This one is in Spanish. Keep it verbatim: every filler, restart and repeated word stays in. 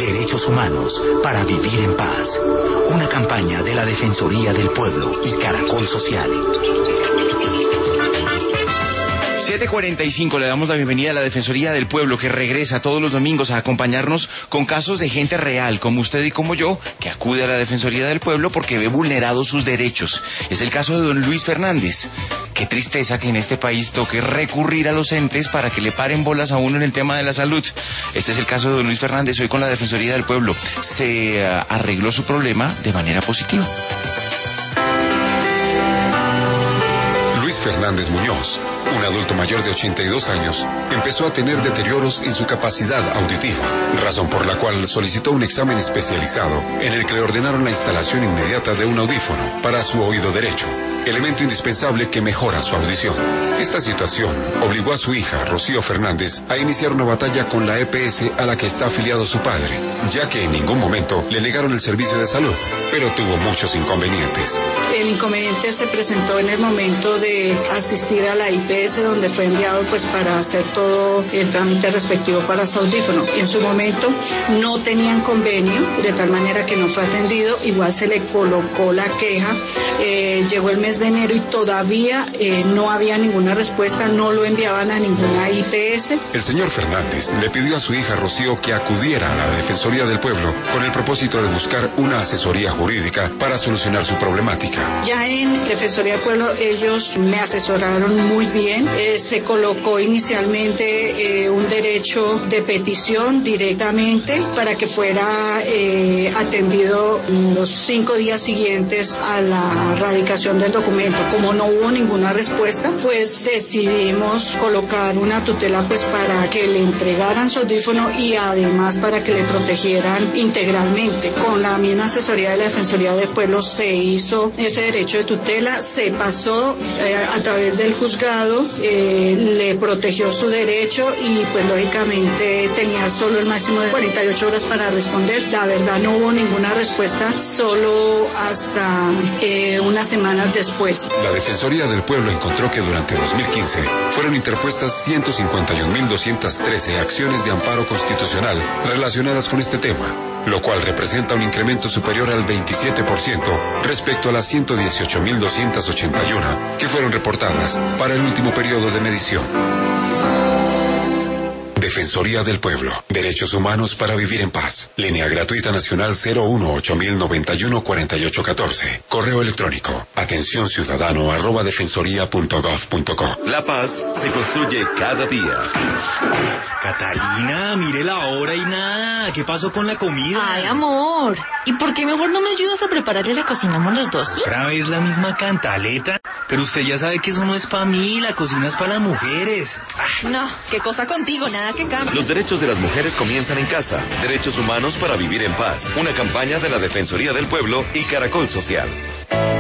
Derechos Humanos para Vivir en Paz. Una campaña de la Defensoría del Pueblo y Caracol Social. siete cuarenta y cinco, le damos la bienvenida a la Defensoría del Pueblo, que regresa todos los domingos a acompañarnos con casos de gente real, como usted y como yo, que acude a la Defensoría del Pueblo porque ve vulnerados sus derechos. Es el caso de don Luis Fernández. Qué tristeza que en este país toque recurrir a los entes para que le paren bolas a uno en el tema de la salud. Este es el caso de don Luis Fernández, hoy con la Defensoría del Pueblo. Se uh, arregló su problema de manera positiva. Luis Fernández Muñoz, un adulto mayor de ochenta y dos años, empezó a tener deterioros en su capacidad auditiva, razón por la cual solicitó un examen especializado en el que le ordenaron la instalación inmediata de un audífono para su oído derecho, elemento indispensable que mejora su audición. Esta situación obligó a su hija, Rocío Fernández, a iniciar una batalla con la E P S a la que está afiliado su padre, ya que en ningún momento le negaron el servicio de salud, pero tuvo muchos inconvenientes. El inconveniente se presentó en el momento de asistir a la I P S, donde fue enviado pues para hacer todo el trámite respectivo para su audífono. En su momento no tenían convenio, de tal manera que no fue atendido. Igual se le colocó la queja, eh, llegó el mes de enero y todavía eh, no había ninguna respuesta, no lo enviaban a ninguna I P S. El señor Fernández le pidió a su hija Rocío que acudiera a la Defensoría del Pueblo con el propósito de buscar una asesoría jurídica para solucionar su problemática. Ya en Defensoría del Pueblo ellos me asesoraron muy bien. Eh, se colocó inicialmente eh, un derecho de petición directamente para que fuera eh, atendido los cinco días siguientes a la radicación del documento. Como no hubo ninguna respuesta, pues decidimos colocar una tutela pues para que le entregaran su audífono y además para que le protegieran integralmente. Con la misma asesoría de la Defensoría del Pueblo se hizo ese derecho de tutela, se pasó eh, a través del juzgado, eh, le protegió su derecho y pues lógicamente tenía solo el máximo de cuarenta y ocho horas para responder. La verdad no hubo ninguna respuesta, solo hasta eh, unas semanas después. La Defensoría del Pueblo encontró que durante dos mil quince fueron interpuestas ciento cincuenta y un mil doscientas trece acciones de amparo constitucional relacionadas con este tema, lo cual representa un incremento superior al veintisiete por ciento respecto a las ciento dieciocho mil doscientas ochenta y uno que fueron reportadas para el último periodo de medición. Defensoría del Pueblo. Derechos humanos para vivir en paz. Línea gratuita nacional cero uno ocho mil noventa y uno cuarenta y ocho catorce. Correo electrónico atención ciudadano arroba defensoría punto gov punto co. La paz se construye cada día. Catalina, mire la hora y nada. ¿Qué pasó con la comida? Ay, amor. ¿Y por qué mejor no me ayudas a prepararle la cocinamos los dos, sí? ¿Otra vez la misma cantaleta? Pero usted ya sabe que eso no es para mí, la cocina es para las mujeres. Ay, no, qué cosa contigo, nada que cambie. Los derechos de las mujeres comienzan en casa. Derechos humanos para vivir en paz. Una campaña de la Defensoría del Pueblo y Caracol Social.